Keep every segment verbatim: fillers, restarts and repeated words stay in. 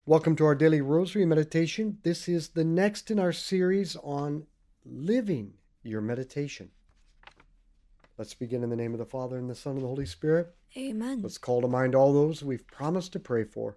Welcome to our daily rosary meditation. This is the next in our series on living your meditation. Let's begin in the name of the Father, and the Son, and the Holy Spirit. Amen. Let's call to mind all those we've promised to pray for.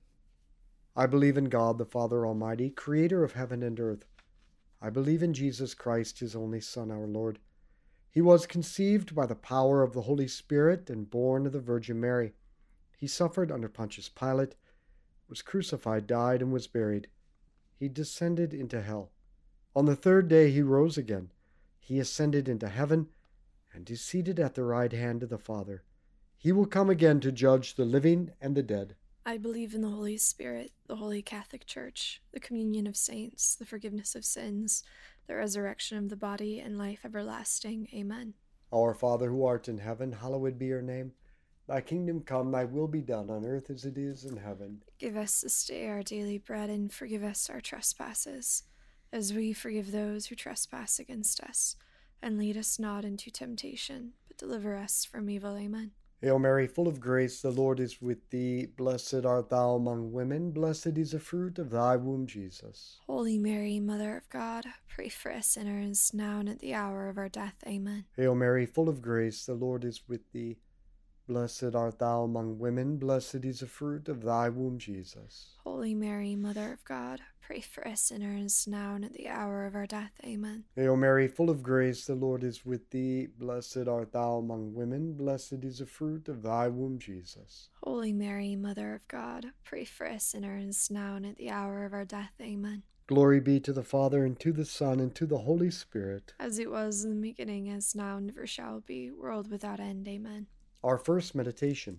I believe in God, the Father Almighty, creator of heaven and earth. I believe in Jesus Christ, his only Son, our Lord. He was conceived by the power of the Holy Spirit and born of the Virgin Mary. He suffered under Pontius Pilate, was crucified, died, and was buried. He descended into hell. On the third day he rose again. He ascended into heaven and is seated at the right hand of the Father. He will come again to judge the living and the dead. I believe in the Holy Spirit, the Holy Catholic Church, the communion of saints, the forgiveness of sins, the resurrection of the body, and life everlasting. Amen. Our Father who art in heaven, hallowed be your name. Thy kingdom come, thy will be done on earth as it is in heaven. Give us this day our daily bread, and forgive us our trespasses, as we forgive those who trespass against us. And lead us not into temptation, but deliver us from evil. Amen. Hail Mary, full of grace, the Lord is with thee. Blessed art thou among women, blessed is the fruit of thy womb, Jesus. Holy Mary, Mother of God, pray for us sinners, now and at the hour of our death. Amen. Hail Mary, full of grace, the Lord is with thee. Blessed art thou among women, blessed is the fruit of thy womb, Jesus. Holy Mary, Mother of God, pray for us sinners, now and at the hour of our death. Amen. Hail Mary, full of grace, the Lord is with thee. Blessed art thou among women, blessed is the fruit of thy womb, Jesus. Holy Mary, Mother of God, pray for us sinners, now and at the hour of our death. Amen. Glory be to the Father, and to the Son, and to the Holy Spirit. As it was in the beginning, as now, and ever shall be, world without end. Amen. Our first meditation.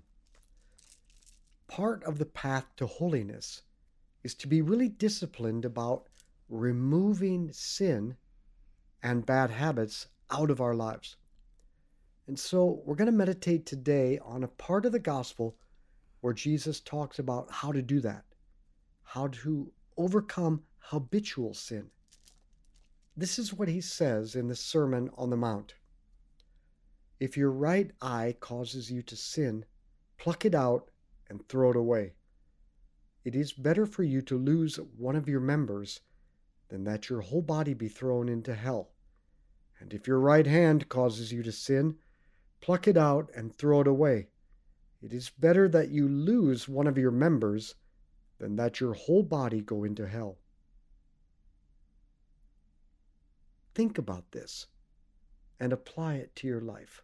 Part of the path to holiness is to be really disciplined about removing sin and bad habits out of our lives. And so we're going to meditate today on a part of the gospel where Jesus talks about how to do that, how to overcome habitual sin. This is what he says in the Sermon on the Mount. If your right eye causes you to sin, pluck it out and throw it away. It is better for you to lose one of your members than that your whole body be thrown into hell. And if your right hand causes you to sin, pluck it out and throw it away. It is better that you lose one of your members than that your whole body go into hell. Think about this and apply it to your life.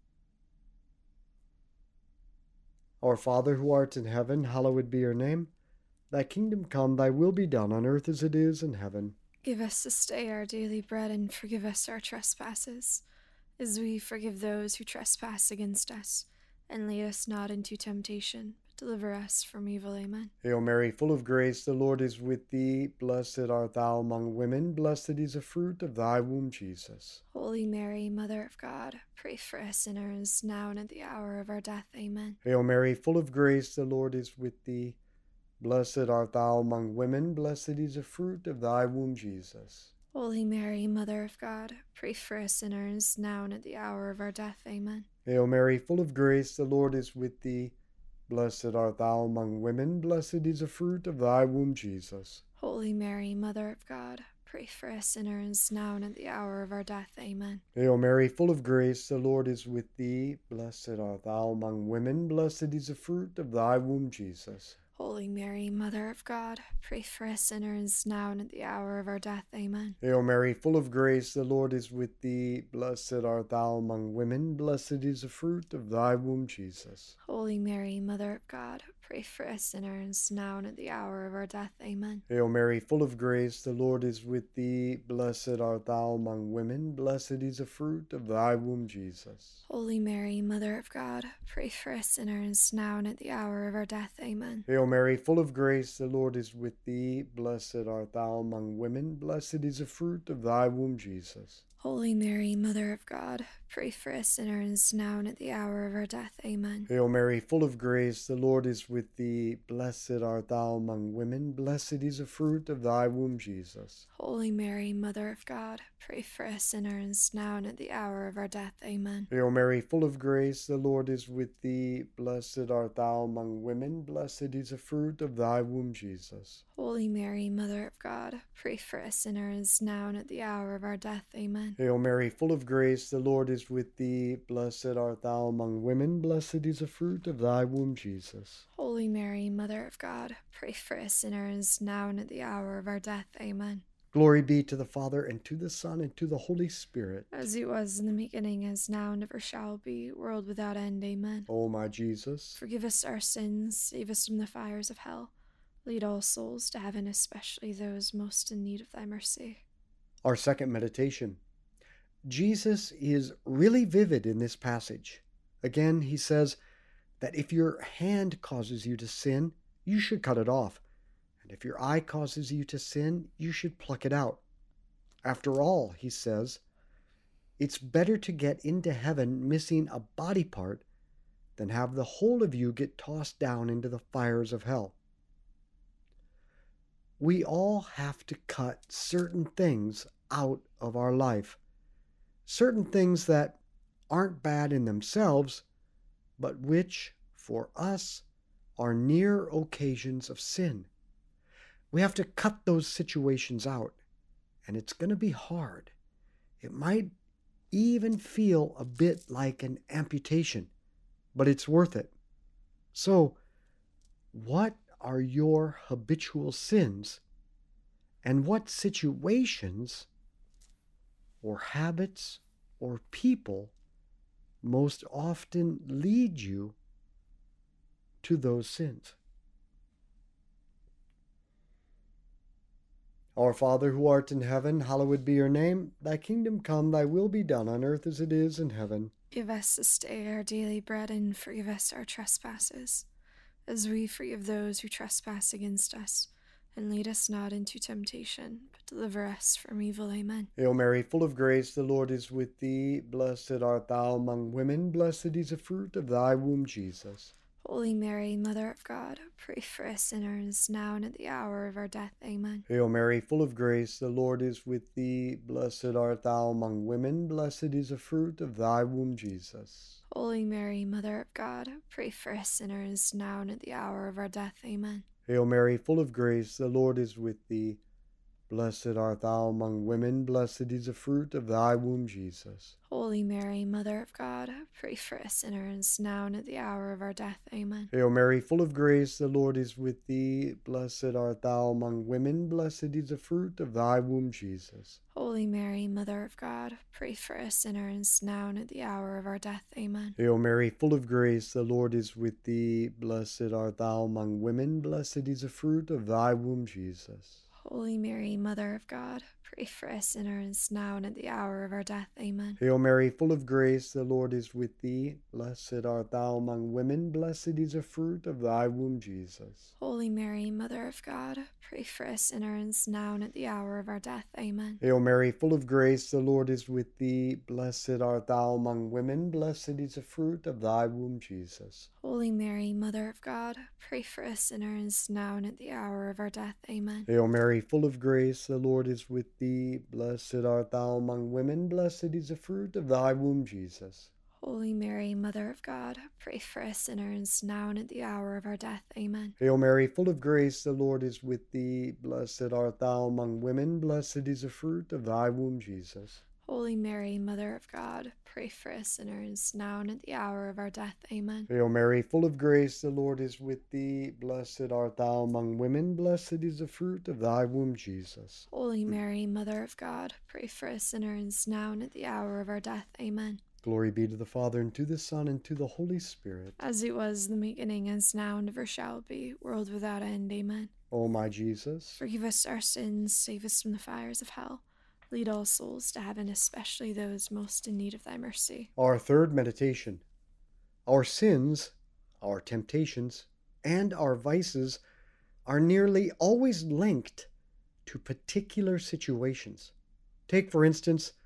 Our Father who art in heaven, hallowed be your name. Thy kingdom come, thy will be done on earth as it is in heaven. Give us this day our daily bread, and forgive us our trespasses, as we forgive those who trespass against us. And lead us not into temptation, but deliver us from evil. Amen. Hail Mary, full of grace, the Lord is with thee. Blessed art thou among women, blessed is the fruit of thy womb, Jesus. Holy Mary, Mother of God, pray for us sinners, now and at the hour of our death. Amen. Hail Mary, full of grace, the Lord is with thee. Blessed art thou among women, blessed is the fruit of thy womb, Jesus. Holy Mary, Mother of God, pray for us sinners, now and at the hour of our death. Amen. Hail Mary, full of grace, the Lord is with thee. Blessed art thou among women, blessed is the fruit of thy womb, Jesus. Holy Mary, Mother of God, pray for us sinners, now and at the hour of our death. Amen. Hail Mary, full of grace, the Lord is with thee. Blessed art thou among women, blessed is the fruit of thy womb, Jesus. Holy Mary, Mother of God, pray for us sinners, now and at the hour of our death. Amen. Hail Mary, full of grace, the Lord is with thee. Blessed art thou among women, blessed is the fruit of thy womb, Jesus. Holy Mary, Mother of God, pray for us sinners, now and at the hour of our death. Amen. Hail Mary, full of grace, the Lord is with thee. Blessed art thou among women, blessed is the fruit of thy womb, Jesus. Holy Mary, Mother of God, pray for us sinners, now and at the hour of our death. Amen. Hail Mary, full of grace, the Lord is with thee. Blessed art thou among women, blessed is the fruit of thy womb, Jesus. Holy Mary, Mother of God, pray for us sinners, now and at the hour of our death. Amen. Hail Mary, full of grace, the Lord is with thee. Blessed art thou among women. Blessed is the fruit of thy womb, Jesus. Holy Mary, Mother of God, pray for us sinners, now and at the hour of our death. Amen. Hail Mary, full of grace, the Lord is with thee. Blessed art thou among women. Blessed is the fruit of thy womb, Jesus. Holy Mary, Mother of God, pray for us sinners, now and at the hour of our death. Amen. Hail Mary, full of grace, the Lord is with thee. Blessed art thou among women. Blessed is the fruit of thy womb, Jesus. Holy Mary, Mother of God, pray for us sinners, now and at the hour of our death. Amen. Glory be to the Father, and to the Son, and to the Holy Spirit. As it was in the beginning, as now, and ever shall be, world without end. Amen. O my Jesus, forgive us our sins, save us from the fires of hell. Lead all souls to heaven, especially those most in need of thy mercy. Our second meditation. Jesus is really vivid in this passage. Again, he says that if your hand causes you to sin, you should cut it off. And if your eye causes you to sin, you should pluck it out. After all, he says, it's better to get into heaven missing a body part than have the whole of you get tossed down into the fires of hell. We all have to cut certain things out of our life. Certain things that aren't bad in themselves, but which, for us, are near occasions of sin. We have to cut those situations out, and it's going to be hard. It might even feel a bit like an amputation, but it's worth it. So, what are your habitual sins, and what situations or habits or people most often lead you to those sins? Our Father, who art in heaven, hallowed be your name. Thy kingdom come, thy will be done on earth as it is in heaven. Give us this day our daily bread, and forgive us our trespasses, as we forgive those who trespass against us. And lead us not into temptation, but deliver us from evil. Amen. Hail Mary, full of grace, the Lord is with thee. Blessed art thou among women. Blessed is the fruit of thy womb, Jesus. Holy Mary, Mother of God, pray for us sinners, now and at the hour of our death. Amen. Hail Mary, full of grace, the Lord is with thee. Blessed art thou among women. Blessed is the fruit of thy womb, Jesus. Holy Mary, Mother of God, pray for us sinners, now and at the hour of our death. Amen. Hail Mary, full of grace, the Lord is with thee. Blessed art thou among women. Blessed is the fruit of thy womb, Jesus. Holy Mary, Mother of God, pray for us sinners, now and at the hour of our death. Amen. Hail Mary, full of grace, the Lord is with thee. Blessed art thou among women. Blessed is the fruit of thy womb, Jesus. Holy Mary, Mother of God, pray for us sinners, now and at the hour of our death. Amen. Hail Mary, full of grace, the Lord is with thee. Blessed art thou among women. Blessed is the fruit of thy womb, Jesus. Holy Mary, Mother of God, pray for us sinners, now and at the hour of our death. Amen. Hail Mary, full of grace, the Lord is with thee. Blessed art thou among women. Blessed is the fruit of thy womb, Jesus. Holy Mary, Mother of God, pray for us sinners, now and at the hour of our death. Amen. Hail Mary, full of grace, the Lord is with thee. Blessed art thou among women. Blessed is the fruit of thy womb, Jesus. Holy Mary, Mother of God, pray for us sinners, now and at the hour of our death. Amen. Hail Mary, full of grace, the Lord is with thee. Blessed art thou among women. Blessed is the fruit of thy womb, Jesus. Holy Mary, Mother of God, pray for us sinners, now and at the hour of our death. Amen. Hail Mary, full of grace, the Lord is with thee. Blessed art thou among women. Blessed is the fruit of thy womb, Jesus. Holy Mary, Mother of God, pray for us sinners, now and at the hour of our death. Amen. Hail Mary, full of grace, the Lord is with thee. Blessed art thou among women. Blessed is the fruit of thy womb, Jesus. Holy Mary, Mother of God, pray for us sinners, now and at the hour of our death. Amen. Glory be to the Father, and to the Son, and to the Holy Spirit. As it was in the beginning, as now, and ever shall be, world without end. Amen. O my Jesus, forgive us our sins, save us from the fires of hell. Lead all souls to heaven, especially those most in need of thy mercy. Our third meditation. Our sins, our temptations, and our vices are nearly always linked to particular situations. Take, for instance,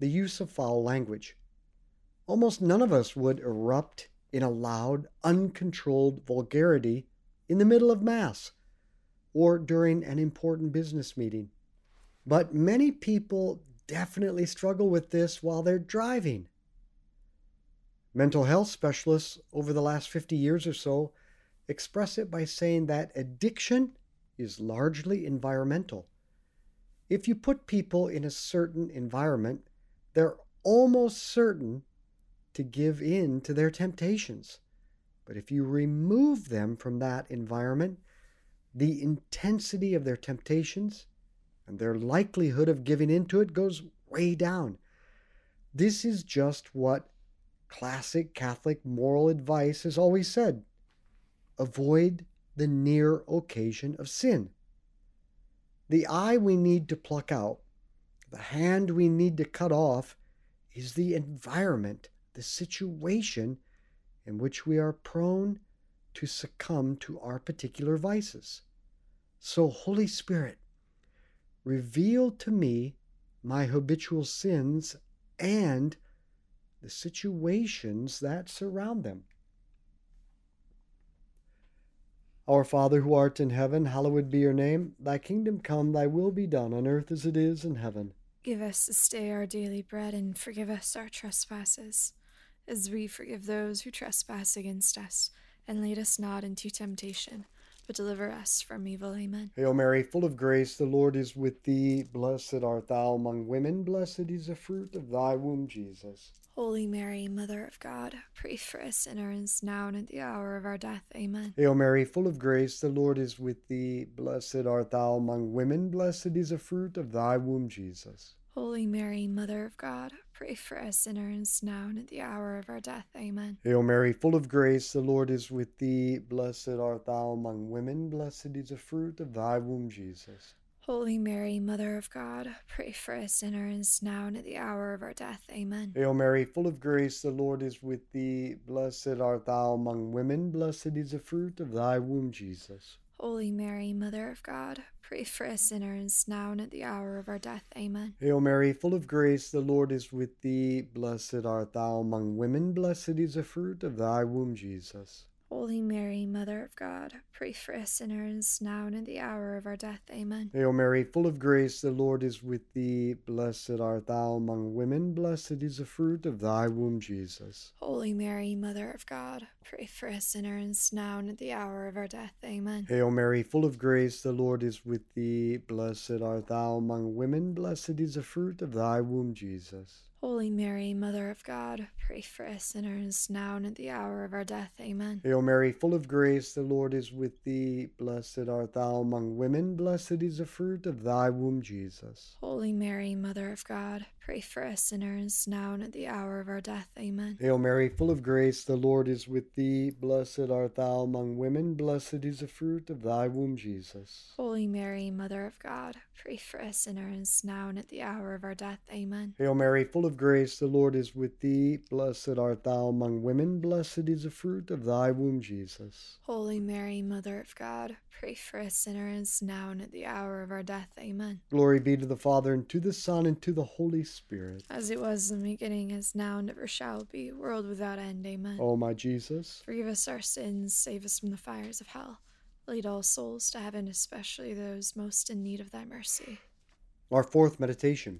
the use of foul language. Almost none of us would erupt in a loud, uncontrolled vulgarity in the middle of Mass or during an important business meeting. But many people definitely struggle with this while they're driving. Mental health specialists over the last fifty years or so express it by saying that addiction is largely environmental. If you put people in a certain environment, they're almost certain to give in to their temptations. But if you remove them from that environment, the intensity of their temptations and their likelihood of giving into it goes way down. This is just what classic Catholic moral advice has always said. Avoid the near occasion of sin. The eye we need to pluck out, the hand we need to cut off, is the environment, the situation in which we are prone to succumb to our particular vices. So, Holy Spirit, reveal to me my habitual sins and the situations that surround them. Our Father who art in heaven, hallowed be your name. Thy kingdom come, thy will be done on earth as it is in heaven. Give us this day our daily bread, and forgive us our trespasses, as we forgive those who trespass against us. And lead us not into temptation, but deliver us from evil. Amen. Hail Mary, full of grace, the Lord is with thee. Blessed art thou among women, blessed is the fruit of thy womb, Jesus. Holy Mary, Mother of God, pray for us sinners, now and at the hour of our death. Amen. Hail Mary, full of grace, the Lord is with thee. Blessed art thou among women, blessed is the fruit of thy womb, Jesus. Holy Mary, Mother of God, pray for us sinners, now and at the hour of our death. Amen. Hail Mary, full of grace, the Lord is with thee. Blessed art thou among women, blessed is the fruit of thy womb, Jesus. Holy Mary, Mother of God, pray for us sinners, now and at the hour of our death. Amen. Hail Mary, full of grace, the Lord is with thee. Blessed art thou among women, blessed is the fruit of thy womb, Jesus. Holy Mary, Mother of God, pray for us sinners, now and at the hour of our death. Amen. Hail Mary, full of grace, the Lord is with thee. Blessed art thou among women, blessed is the fruit of thy womb, Jesus. Holy Mary, Mother of God, pray for us sinners, now and at the hour of our death. Amen. Hail Mary, full of grace, the Lord is with thee. Blessed art thou among women, blessed is the fruit of thy womb, Jesus. Holy Mary, Mother of God, pray for us sinners, now and at the hour of our death. Amen. Hail Mary, full of grace, the Lord is with thee. Blessed art thou among women, blessed is the fruit of thy womb, Jesus. Holy Mary, Mother of God, pray for us sinners, now and at the hour of our death. Amen. Hail Mary, full of grace, the Lord is with thee. Blessed art thou among women, blessed is the fruit of thy womb, Jesus. Holy Mary, Mother of God, pray for us sinners, now and at the hour of our death. Amen. Hail Mary, full of grace, the Lord is with thee. Blessed art thou among women, blessed is the fruit of thy womb, Jesus. Holy Mary, Mother of God, pray for us sinners, now and at the hour of our death. Amen. Hail Mary, full of grace, the Lord is with thee. Blessed art thou among women, blessed is the fruit of thy womb, Jesus. Holy Mary, Mother of God, pray for us sinners, now and at the hour of our death. Amen. Glory be to the Father, and to the Son, and to the Holy Spirit. As it was in the beginning, is now, and ever shall be, world without end. Amen. O my Jesus, forgive us our sins, save us from the fires of hell. Lead all souls to heaven, especially those most in need of thy mercy. Our fourth meditation.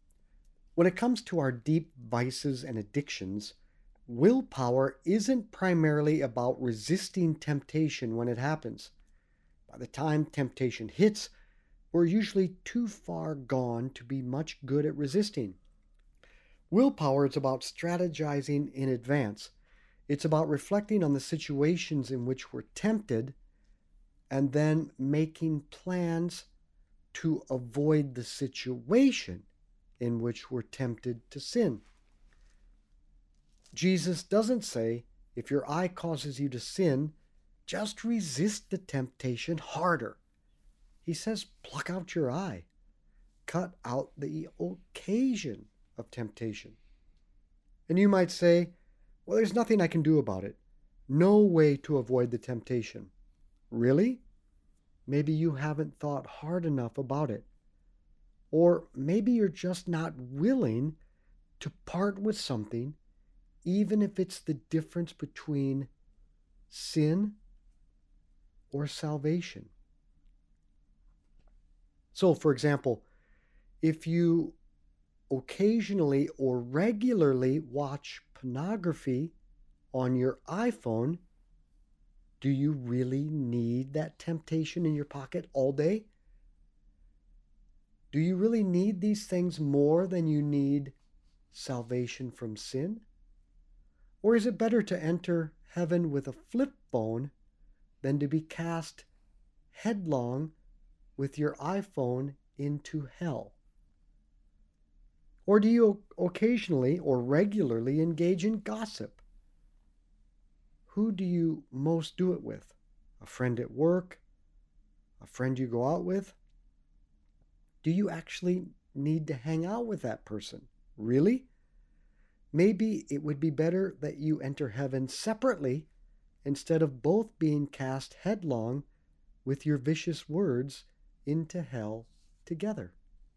When it comes to our deep vices and addictions, willpower isn't primarily about resisting temptation when it happens. By the time temptation hits, we're usually too far gone to be much good at resisting. Willpower is about strategizing in advance. It's about reflecting on the situations in which we're tempted and then making plans to avoid the situation in which we're tempted to sin. Jesus doesn't say, if your eye causes you to sin, just resist the temptation harder. He says, pluck out your eye. Cut out the occasion of temptation. And you might say, well, there's nothing I can do about it. No way to avoid the temptation. Really? Maybe you haven't thought hard enough about it. Or maybe you're just not willing to part with something, even if it's the difference between sin or salvation. So, for example, if you occasionally or regularly watch pornography on your iPhone, do you really need that temptation in your pocket all day? Do you really need these things more than you need salvation from sin? Or is it better to enter heaven with a flip phone than to be cast headlong with your iPhone into hell? Or do you occasionally or regularly engage in gossip? Who do you most do it with? A friend at work? A friend you go out with? Do you actually need to hang out with that person? Really? Maybe it would be better that you enter heaven separately instead of both being cast headlong with your vicious words into hell together.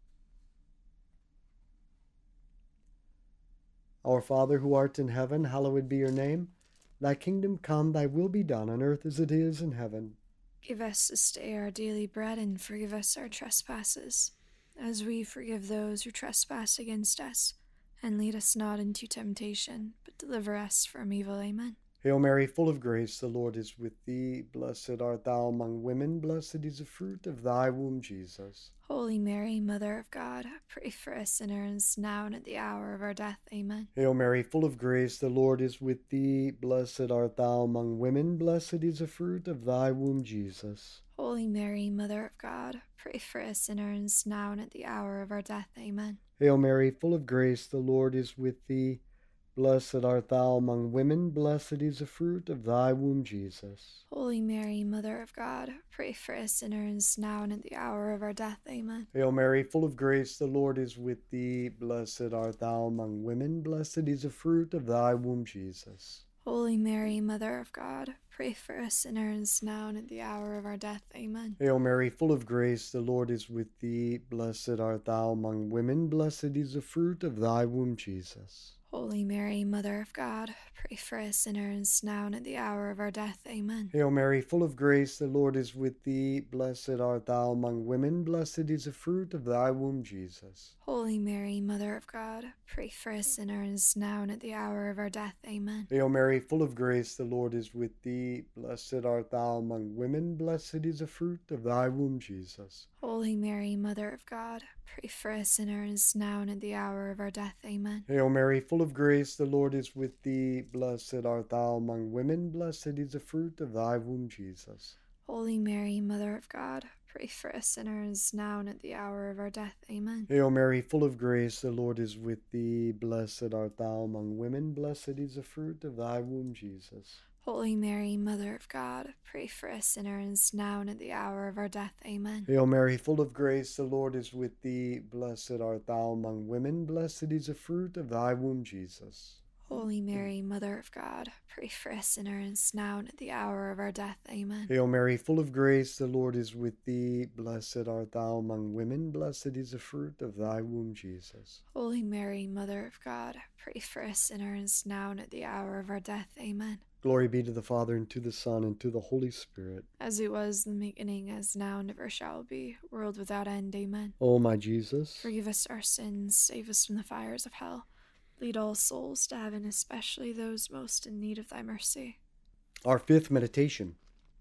Our Father who art in heaven, hallowed be your name. Thy kingdom come, thy will be done on earth as it is in heaven. Give us this day our daily bread, and forgive us our trespasses, as we forgive those who trespass against us. And lead us not into temptation, but deliver us from evil. Amen. Hail Mary, full of grace, the Lord is with thee. Blessed art thou among women, blessed is the fruit of thy womb, Jesus. Holy Mary, Mother of God, pray for us sinners, now and at the hour of our death. Amen. Hail Mary, full of grace, the Lord is with thee. Blessed art thou among women, blessed is the fruit of thy womb, Jesus. Holy Mary, Mother of God, pray for us sinners, now and at the hour of our death. Amen. Hail Mary, full of grace, the Lord is with thee. Blessed art thou among women, blessed is the fruit of thy womb, Jesus. Holy Mary, Mother of God, pray for us sinners, now and at the hour of our death. Amen. Hail Mary, full of grace, the Lord is with thee. Blessed art thou among women, blessed is the fruit of thy womb, Jesus. Holy Mary, Mother of God, pray for us sinners, now and at the hour of our death. Amen. Hail Mary, full of grace, the Lord is with thee. Blessed art thou among women, blessed is the fruit of thy womb, Jesus. Holy Mary, Mother of God, pray for us sinners, now and at the hour of our death. Amen. Hail Mary, full of grace, the Lord is with thee. Blessed art thou among women, blessed is the fruit of thy womb, Jesus. Holy Mary, Mother of God, pray for us sinners, now and at the hour of our death. Amen. Hail Mary, full of grace, the Lord is with thee. Blessed art thou among women, blessed is the fruit of thy womb, Jesus. Holy Mary, Mother of God, pray for us sinners, now and at the hour of our death. Amen. Hail Mary, full of grace, the Lord is with thee. Blessed art thou among women, blessed is the fruit of thy womb, Jesus. Holy Mary, Mother of God, pray for us sinners, now and at the hour of our death. Amen. Hail Mary, full of grace, the Lord is with thee. Blessed art thou among women, blessed is the fruit of thy womb, Jesus. Holy Mary, Mother of God, pray for us sinners, now and at the hour of our death. Amen. Hail Mary, full of grace, the Lord is with thee. Blessed art thou among women, blessed is the fruit of thy womb, Jesus. Holy Mary, Mother of God, pray for us sinners, now and at the hour of our death. Amen. Hail Mary, full of grace, the Lord is with thee. Blessed art thou among women, blessed is the fruit of thy womb, Jesus. Holy Mary, Mother of God, pray for us sinners, now and at the hour of our death. Amen. Glory be to the Father, and to the Son, and to the Holy Spirit. As it was in the beginning, as now, and ever shall be, world without end. Amen. O my Jesus, forgive us our sins, save us from the fires of hell. Lead all souls to heaven, especially those most in need of thy mercy. Our fifth meditation.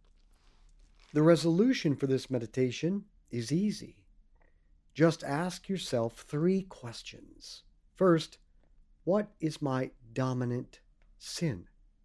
The resolution for this meditation is easy. Just ask yourself three questions. First, what is my dominant sin?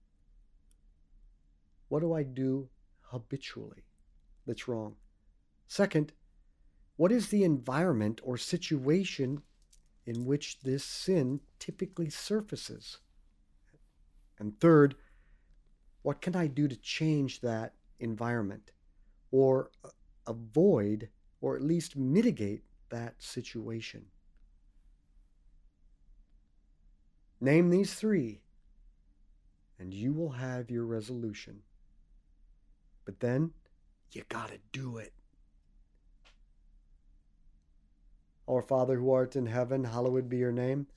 What do I do habitually that's wrong? Second, what is the environment or situation in which this sin typically surfaces? And third, what can I do to change that environment or avoid or at least mitigate that situation? Name these three, and you will have your resolution. But then, you gotta do it. Our Father who art in heaven, hallowed be your name.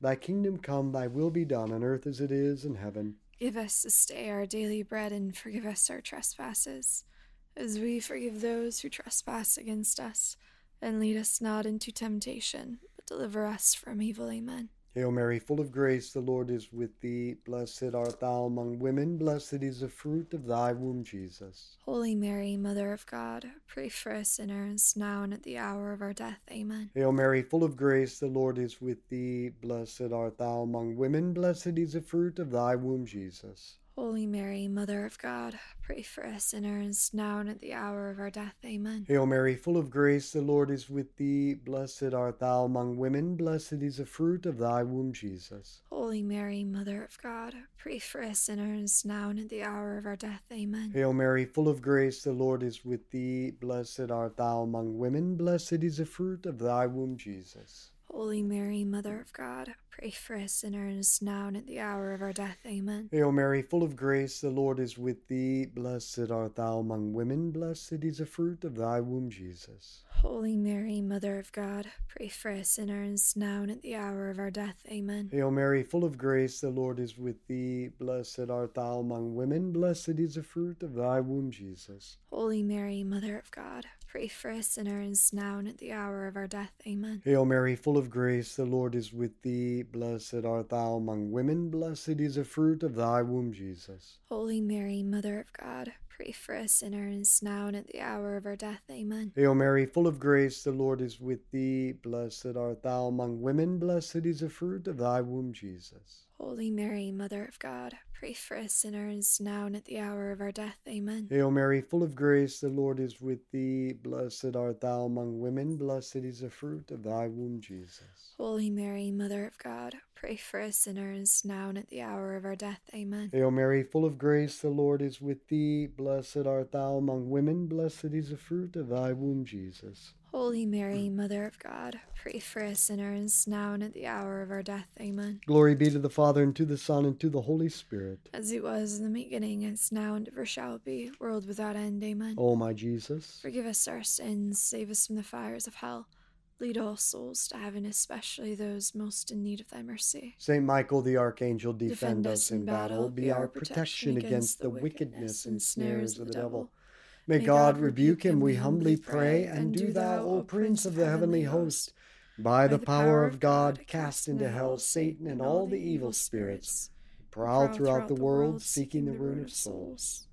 Thy kingdom come, thy will be done on earth as it is in heaven. Give us this day our daily bread, and forgive us our trespasses, as we forgive those who trespass against us. And lead us not into temptation, but deliver us from evil. Amen. Hail Mary, full of grace, the Lord is with thee. Blessed art thou among women, blessed is the fruit of thy womb, Jesus. Holy Mary, Mother of God, pray for us sinners, now and at the hour of our death. Amen. Hail Mary, full of grace, the Lord is with thee. Blessed art thou among women, blessed is the fruit of thy womb, Jesus. Holy Mary, Mother of God, pray for us sinners, now and at the hour of our death. Amen. Hail Mary, full of grace, the Lord is with thee. Blessed art thou among women, blessed is the fruit of thy womb, Jesus. Holy Mary, Mother of God, pray for us sinners, now and at the hour of our death. Amen. Hail Mary, full of grace, the Lord is with thee. Blessed art thou among women, blessed is the fruit of thy womb, Jesus. Holy Mary, Mother of God, pray for us sinners, now and at the hour of our death. Amen. Hail Mary, full of grace, the Lord is with thee. Blessed art thou among women, blessed is the fruit of thy womb, Jesus. Holy Mary, Mother of God, pray for us sinners, now and at the hour of our death. Amen. Hail Mary, full of grace, the Lord is with thee. Blessed art thou among women, blessed is the fruit of thy womb, Jesus. Holy Mary, Mother of God, pray for us sinners, now and at the hour of our death. Amen. Hail Mary, full of grace, the Lord is with thee. Blessed art thou among women, blessed is the fruit of thy womb, Jesus. Holy Mary, Mother of God, pray for us sinners, now and at the hour of our death. Amen. Hail Mary, full of grace, the Lord is with thee. Blessed art thou among women, blessed is the fruit of thy womb, Jesus. Holy Mary, Mother of God, pray for us sinners, now and at the hour of our death. Amen. Hail Mary, full of grace, the Lord is with thee. Blessed art thou among women, blessed is the fruit of thy womb, Jesus. Holy Mary, Mother of God, pray for us sinners, now and at the hour of our death. Amen. Hail Mary, full of grace, the Lord is with thee. Blessed art thou among women, blessed is the fruit of thy womb, Jesus. Holy Mary, Mother of God, pray for us sinners, now and at the hour of our death. Amen. Glory be to the Father, and to the Son, and to the Holy Spirit. As it was in the beginning, as now, and ever shall be, world without end. Amen. O my Jesus, forgive us our sins, save us from the fires of hell. Lead all souls to heaven, especially those most in need of thy mercy. Saint Michael the Archangel, defend, defend us in battle. Be our protection against the wickedness and snares of the devil. May God rebuke him, we humbly pray, and do thou, O Prince of the heavenly host, by the power of God, cast into hell Satan and all the evil spirits, prowl throughout the world, seeking the ruin of souls.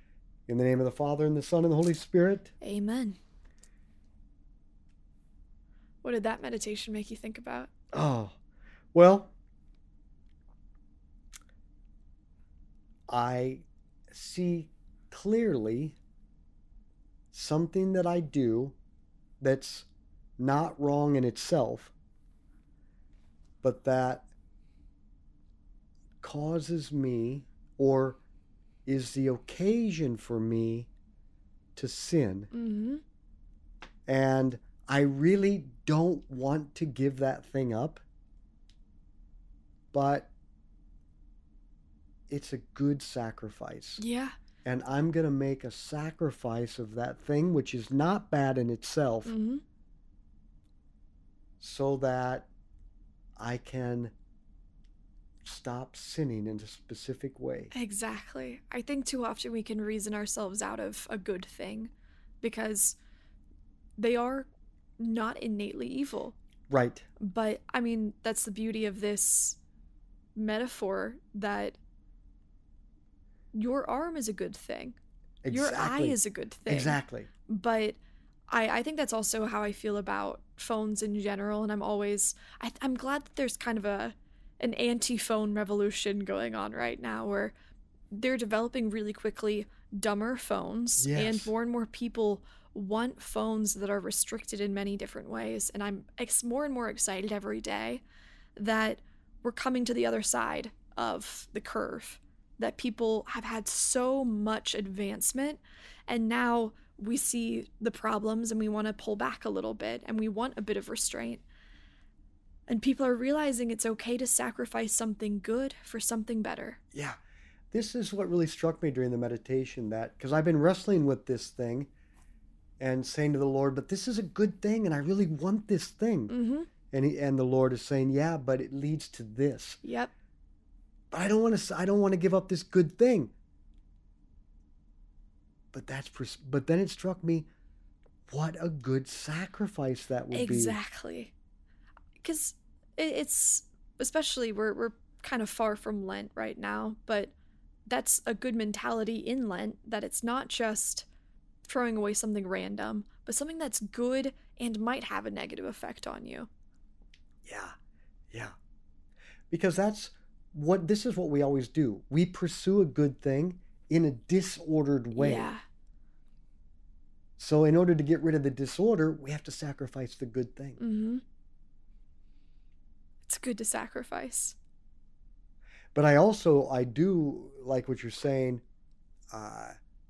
In the name of the Father, and the Son, and the Holy Spirit. Amen. What did that meditation make you think about? Oh, well, I see clearly something that I do that's not wrong in itself, but that causes me, or is the occasion for me, to sin. Mm-hmm. And I really don't want to give that thing up, but it's a good sacrifice. Yeah. And I'm going to make a sacrifice of that thing, which is not bad in itself, mm-hmm. so that I can stop sinning in a specific way. Exactly. I think too often we can reason ourselves out of a good thing because they are not innately evil. Right. But, I mean, that's the beauty of this metaphor, that your arm is a good thing. Exactly. Your eye is a good thing. Exactly. But I, I think that's also how I feel about phones in general. And I'm always, I, I'm glad that there's kind of a an anti-phone revolution going on right now, where they're developing really quickly dumber phones. Yes. And more and more people want phones that are restricted in many different ways. And I'm ex- more and more excited every day that we're coming to the other side of the curve, that people have had so much advancement, and now we see the problems and we want to pull back a little bit, and we want a bit of restraint. And people are realizing it's okay to sacrifice something good for something better. Yeah. This is what really struck me during the meditation, that because I've been wrestling with this thing and saying to the Lord, but this is a good thing and I really want this thing. Mm-hmm. And he, and the Lord is saying, yeah, but it leads to this. Yep. But I don't want to I don't want to give up this good thing. But that's but then it struck me, what a good sacrifice that would Exactly. be. Exactly. Because it's, especially we're we're kind of far from Lent right now, but that's a good mentality in Lent, that it's not just throwing away something random, but something that's good and might have a negative effect on you. Yeah. Yeah. Because that's what this is what we always do. We pursue a good thing in a disordered way. Yeah. So in order to get rid of the disorder, we have to sacrifice the good thing. Mm-hmm. It's good to sacrifice. But I also, I do like what you're saying. Uh,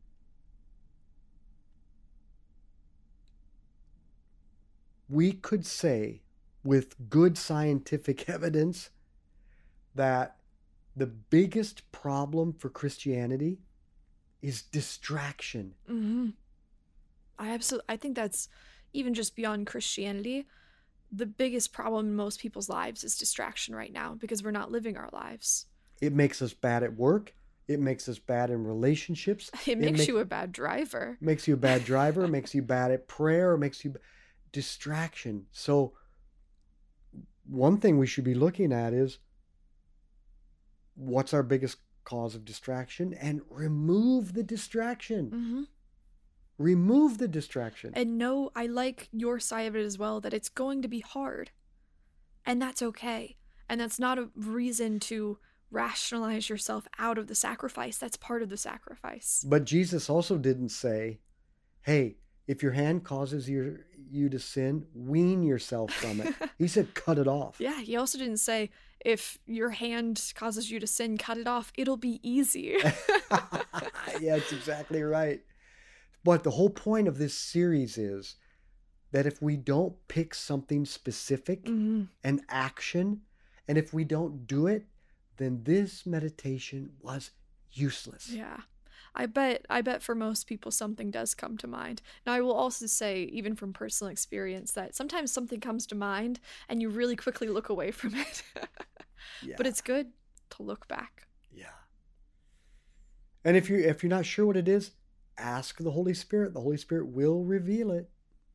we could say with good scientific evidence that the biggest problem for Christianity is distraction. Mm-hmm. I absolutely, I think that's even just beyond Christianity. The biggest problem in most people's lives is distraction right now, because we're not living our lives. It makes us bad at work. It makes us bad in relationships. It makes it make, you a bad driver. Makes you a bad driver. Makes you bad at prayer. Makes you distraction. So one thing we should be looking at is, what's our biggest cause of distraction, and remove the distraction. Mm-hmm. Remove the distraction. And no, I like your side of it as well, that it's going to be hard. And that's okay. And that's not a reason to rationalize yourself out of the sacrifice. That's part of the sacrifice. But Jesus also didn't say, hey, if your hand causes your, you to sin, wean yourself from it. He said, cut it off. Yeah, he also didn't say, if your hand causes you to sin, cut it off. It'll be easy. Yeah, that's exactly right. But the whole point of this series is that if we don't pick something specific, mm-hmm. an action, and if we don't do it, then this meditation was useless. Yeah. I bet I bet for most people something does come to mind. Now, I will also say, even from personal experience, that sometimes something comes to mind and you really quickly look away from it. Yeah. But it's good to look back. Yeah. And if you if you're not sure what it is, ask the Holy Spirit. The Holy Spirit will reveal it.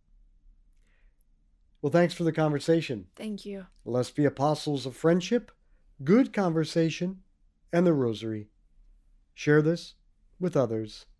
Well, thanks for the conversation. Thank you. Let's be apostles of friendship, good conversation, and the rosary. Share this with others.